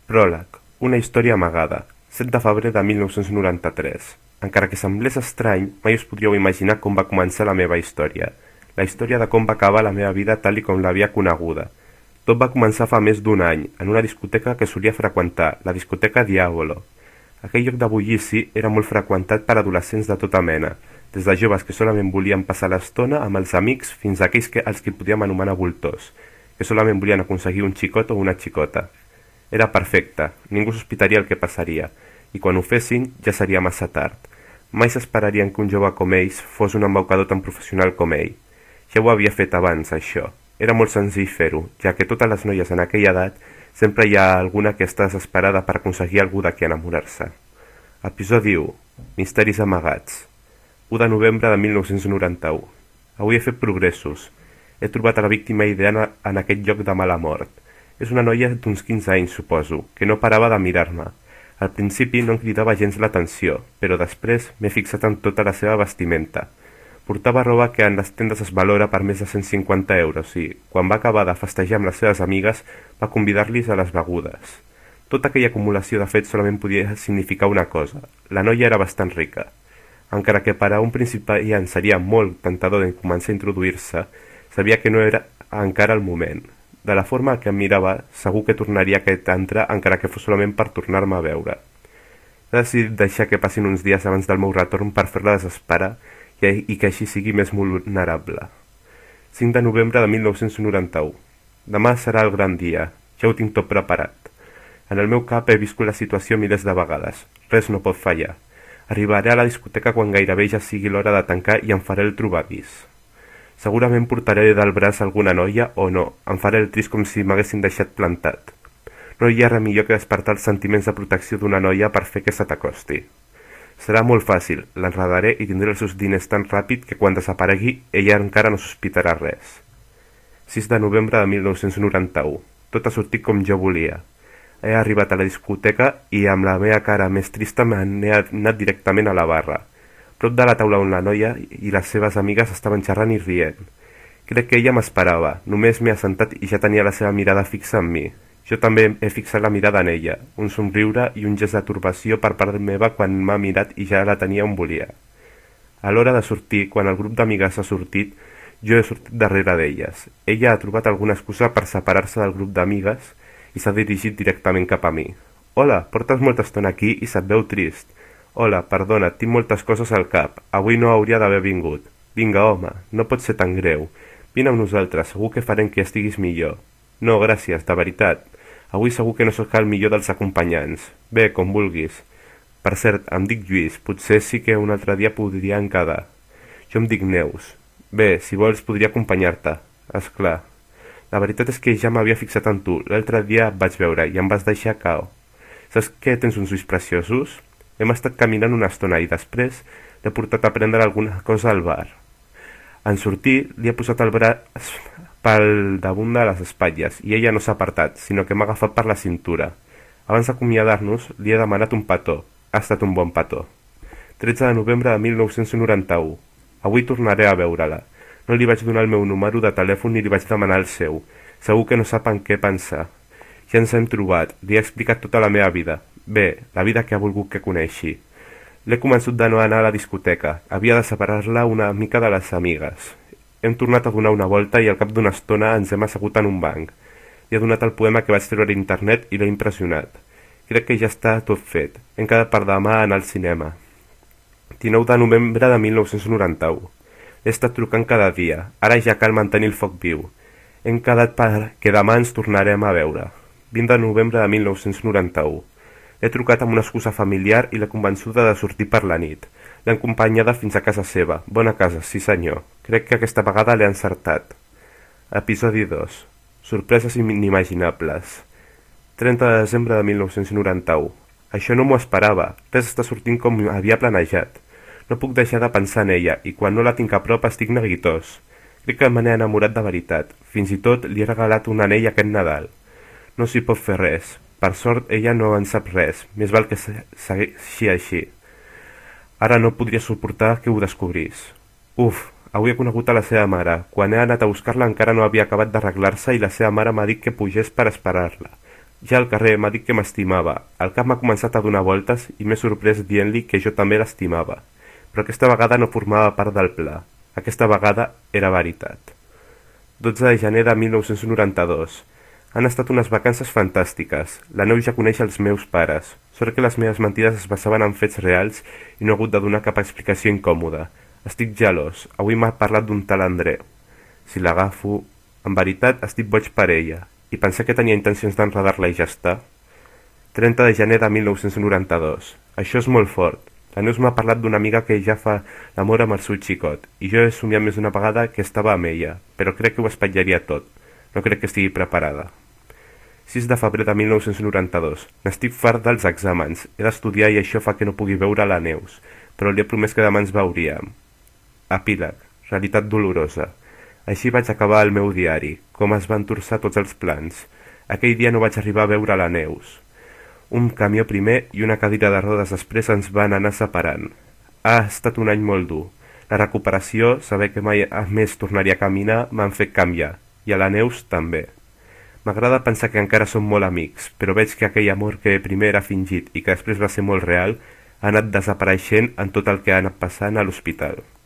Pròleg. Una història amagada. 7 de febrer de 1993. Encara que semblés estrany, mai us podríeu imaginar com va començar la meva història. La història de com va acabar la meva vida tal i com l'havia coneguda. Tot va començar fa més d'un any, en una discoteca que solia freqüentar, la discoteca Diavolo. Aquell lloc de bullici era molt freqüentat per adolescents de tota mena, des de joves que solament volien passar l'estona amb els amics fins a aquells als qui podíem anomenar voltors, que solament volien aconseguir un xicot o una xicota. Era perfecte, ningú sospitaria el que passaria, i quan ho fessin ja seria massa tard. Mai s'esperarien que un jove com ells fos un embaucador tan professional com ell. Ja ho havia fet abans, això. Era molt senzill fer-ho, ja que totes les noies en aquella edat sempre hi ha alguna que està desesperada per aconseguir algú de qui enamorar-se. Episodi 1. Misteris amagats. 1 de novembre de 1991. Avui he fet progressos. He trobat a la víctima ideal en aquest lloc de mala mort. És una noia d'uns 15 anys, suposo, que no parava de mirar-me. Al principi no em cridava gens l'atenció, però després m'he fixat en tota la seva vestimenta. Portava roba que en les tendes es valora per més de 150 euros i, quan va acabar de festejar amb les seves amigues, va convidar-los a les begudes. Tota aquella acumulació de fets solament podia significar una cosa. La noia era bastant rica. Encara que per a un principiant seria molt tentador de començar a introduir-se, sabia que no era encara el moment. De la forma que em mirava, segur que tornaria a aquest antre encara que fos solament per tornar-me a veure. He decidit deixar que passin uns dies abans del meu retorn per fer-la desesperar i que així sigui més vulnerable. 5 de novembre de 1991. Demà serà el gran dia. Ja ho tinc tot preparat. En el meu cap he viscut la situació milers de vegades. Res no pot fallar. Arribaré a la discoteca quan gairebé ja sigui l'hora de tancar i em faré el trobadís. Segurament portaré del braç alguna noia o no. Em faré el trist com si m'haguessin deixat plantat. No hi ha res millor que despertar els sentiments de protecció d'una noia per fer que se t'acosti. Serà molt fàcil, l'enredaré i tindré els seus diners tan ràpid que quan desaparegui ella encara no sospitarà res. 6 de novembre de 1991. Tot ha sortit com jo volia. He arribat a la discoteca i amb la meva cara més trista m'he anat directament a la barra. Prop de la taula on la noia i les seves amigues estaven xerrant i rient. Crec que ella m'esperava, només m'he assentat i ja tenia la seva mirada fixa en mi. Jo també he fixat la mirada en ella, un somriure i un gest de turbació per part meva quan m'ha mirat i ja la tenia on volia. A l'hora de sortir, quan el grup d'amigues ha sortit, jo he sortit darrere d'elles. Ella ha trobat alguna excusa per separar-se del grup d'amigues i s'ha dirigit directament cap a mi. Hola, portes molta estona aquí i se't veu trist. Hola, perdona, tinc moltes coses al cap. Avui no hauria d'haver vingut. Vinga, home, no pot ser tan greu. Vine amb nosaltres, segur que farem que estiguis millor. No, gràcies, de veritat. Avui segur que no sóc el millor dels acompanyants. Bé, com vulguis. Per cert, em dic Lluís, potser sí que un altre dia podríem quedar. Jo em dic Neus. Bé, si vols podria acompanyar-te. És clar. La veritat és que ja m'havia fixat en tu. L'altre dia et vaig veure i em vas deixar cao. Saps que tens uns ulls preciosos? Hem estat caminant una estona i després l'he portat a prendre alguna cosa al bar. En sortir, li he posat el braç pel damunt de les espatlles i ella no s'ha apartat, sinó que m'ha agafat per la cintura. Abans d'acomiadar-nos, li he demanat un petó. Ha estat un bon petó. 13 de novembre de 1991. Avui tornaré a veure-la. No li vaig donar el meu número de telèfon ni li vaig demanar el seu. Segur que no sap en què pensar. Ja ens hem trobat. Li he explicat tota la meva vida. Bé, la vida que ha volgut que coneixi. L'he convençut de no anar a la discoteca. Havia de separar-la una mica de les amigues. Hem tornat a donar una volta i al cap d'una estona ens hem assegut en un banc. Li he donat el poema que vaig treure a internet i l'he impressionat. Crec que ja està tot fet. Hem quedat per demà anar al cinema. 19 de novembre de 1991. He estat trucant cada dia. Ara ja cal mantenir el foc viu. Hem quedat que demà ens tornarem a veure. 20 de novembre de 1991. He trucat amb una excusa familiar i l'he convençuda de sortir per la nit. L'he acompanyada fins a casa seva. Bona casa, sí senyor. Crec que aquesta vegada l'he encertat. Episodi 2. Sorpreses inimaginables. 30 de desembre de 1991. Això no m'ho esperava. Res està sortint com havia planejat. No puc deixar de pensar en ella i quan no la tinc a prop estic neguitós. Crec que me n'he enamorat de veritat. Fins i tot li he regalat un anell aquest Nadal. No s'hi pot fer res. Per sort, ella no en sap res. Més val que segueixi així. Ara no podria suportar que ho descobrís. Uf, avui he conegut a la seva mare. Quan he anat a buscar-la encara no havia acabat d'arreglar-se i la seva mare m'ha dit que pugés per esperar-la. Ja al carrer m'ha dit que m'estimava. Al cap m'ha començat a donar voltes i m'he sorprès dient-li que jo també l'estimava. Però aquesta vegada no formava part del pla. Aquesta vegada era veritat. 12 de gener de 1992. Han estat unes vacances fantàstiques. La Neus ja coneix els meus pares. Sort que les meves mentides es basaven en fets reals i no he hagut de donar cap explicació incòmoda. Estic gelós. Avui m'ha parlat d'un tal Andreu. Si l'agafo... En veritat, estic boig per ella. I pensar que tenia intencions d'enredar-la i ja està. 30 de gener de 1992. Això és molt fort. La Neus m'ha parlat d'una amiga que ja fa l'amor amb el seu xicot, i jo he somiat més d'una vegada que estava amb ella, però crec que ho espatllaria tot. No crec que estigui preparada. 6 de febrer de 1992. N'estic fart dels exàmens. He d'estudiar i això fa que no pugui veure la Neus, però li he promès que demà ens veuríem. Epíleg. Realitat dolorosa. Així vaig acabar el meu diari, com es van torçar tots els plans. Aquell dia no vaig arribar a veure la Neus. Un camió primer i una cadira de rodes després ens van anar separant. Ha estat un any molt dur. La recuperació, saber que mai més tornaria a caminar, m'han fet canviar. I a la Neus també. M'agrada pensar que encara som molt amics, però veig que aquell amor que primer era fingit i que després va ser molt real ha anat desapareixent en tot el que ha anat passant a l'hospital.